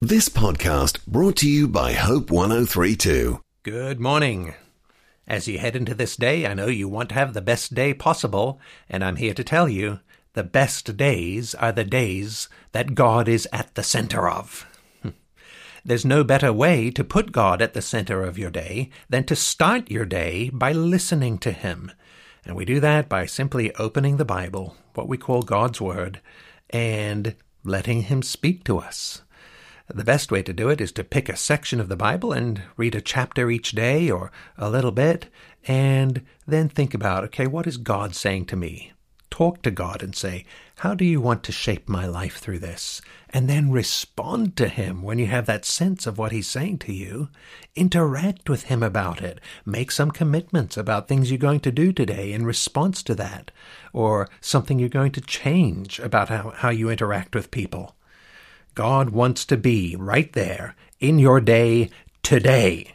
This podcast brought to you by Hope 1032. Good morning. As you head into this day, I know you want to have the best day possible, and I'm here to tell you, the best days are the days that God is at the center of. There's no better way to put God at the center of your day than to start your day by listening to Him. And we do that by simply opening the Bible, what we call God's Word, and letting Him speak to us. The best way to do it is to pick a section of the Bible and read a chapter each day or a little bit, and then think about, okay, what is God saying to me? Talk to God and say, how do you want to shape my life through this? And then respond to Him when you have that sense of what He's saying to you. Interact with Him about it. Make some commitments about things you're going to do today in response to that, or something you're going to change about how you interact with people. God wants to be right there in your day today.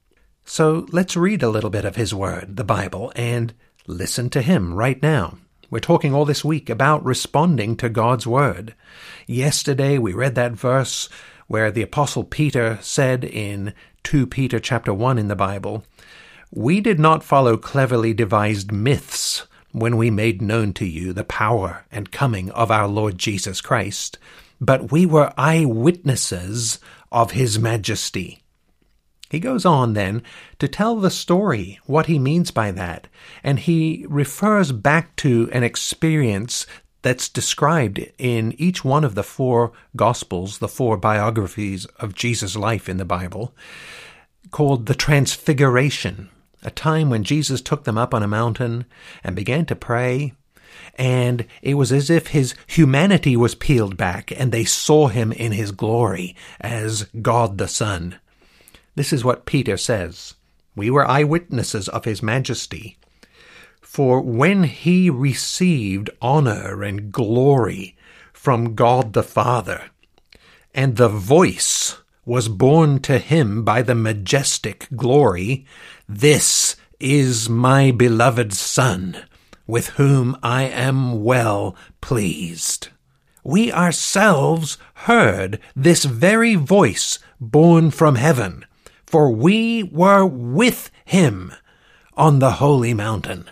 So let's read a little bit of His Word, the Bible, and listen to Him right now. We're talking all this week about responding to God's Word. Yesterday we read that verse where the Apostle Peter said in 2 Peter chapter 1 in the Bible, "We did not follow cleverly devised myths when we made known to you the power and coming of our Lord Jesus Christ, but we were eyewitnesses of His majesty." He goes on then to tell the story, what he means by that, and he refers back to an experience that's described in each one of the 4 Gospels, the 4 biographies of Jesus' life in the Bible, called the Transfiguration, a time when Jesus took them up on a mountain and began to pray. And it was as if His humanity was peeled back and they saw Him in His glory as God the Son. This is what Peter says. We were eyewitnesses of His majesty. For when He received honor and glory from God the Father, and the voice was borne to Him by the majestic glory, "This is my beloved Son, with whom I am well pleased." We ourselves heard this very voice borne from heaven, for we were with Him on the holy mountain.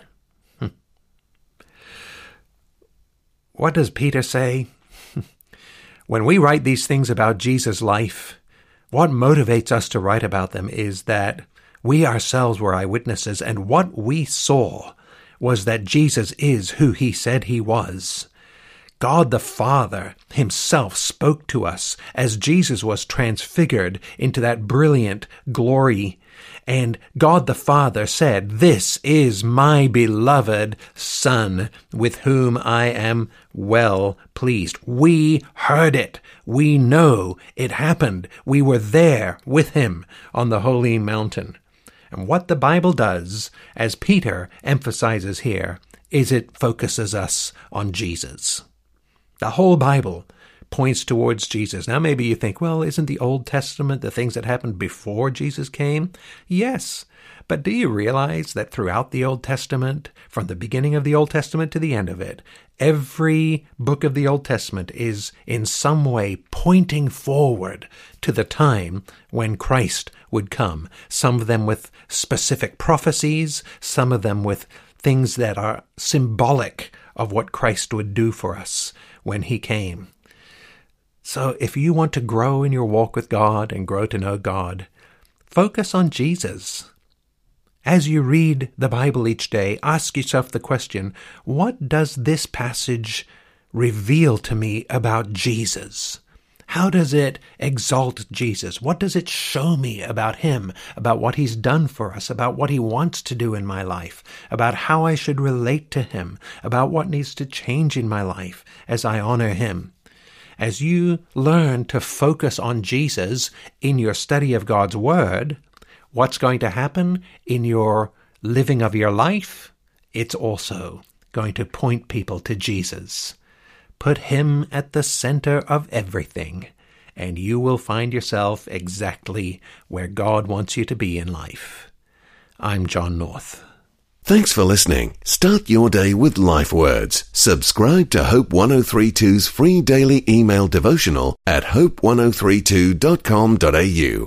What does Peter say? When we write these things about Jesus' life, what motivates us to write about them is that we ourselves were eyewitnesses, and what we saw was that Jesus is who He said He was. God the Father Himself spoke to us as Jesus was transfigured into that brilliant glory, and God the Father said, "This is my beloved Son, with whom I am well pleased." We heard it. We know it happened. We were there with Him on the holy mountain. And what the Bible does, as Peter emphasizes here, is it focuses us on Jesus. The whole Bible points towards Jesus. Now maybe you think, well, isn't the Old Testament the things that happened before Jesus came? Yes, but do you realize that throughout the Old Testament, from the beginning of the Old Testament to the end of it, every book of the Old Testament is in some way pointing forward to the time when Christ would come, some of them with specific prophecies, some of them with things that are symbolic of what Christ would do for us when He came. So if you want to grow in your walk with God and grow to know God, focus on Jesus. As you read the Bible each day, ask yourself the question, what does this passage reveal to me about Jesus? How does it exalt Jesus? What does it show me about Him, about what He's done for us, about what He wants to do in my life, about how I should relate to Him, about what needs to change in my life as I honor Him? As you learn to focus on Jesus in your study of God's Word, what's going to happen in your living of your life? It's also going to point people to Jesus. Put Him at the center of everything, and you will find yourself exactly where God wants you to be in life. I'm John North. Thanks for listening. Start your day with life words. Subscribe to Hope 1032's free daily email devotional at hope1032.com.au.